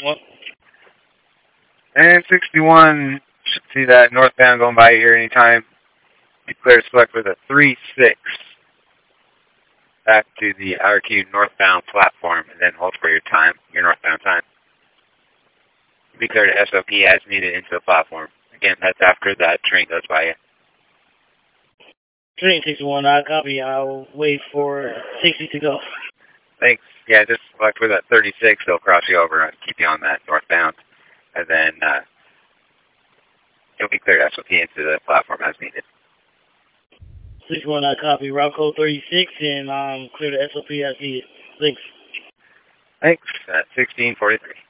61. And 61, should see that northbound going by here anytime. Be clear to select with a 3-6 back to the RQ northbound platform, and then hold for your time, your northbound time. Be clear to SOP as needed into the platform. Again, that's after that train goes by you. Train 61, I copy. I'll wait for 60 to go. Thanks. Yeah, just select with that 36. They'll cross you over and keep you on that northbound. And then you'll be clear to SOP into the platform as needed. 61, I copy. Route code 36, and clear to SOP as needed. Thanks. Thanks. 1643.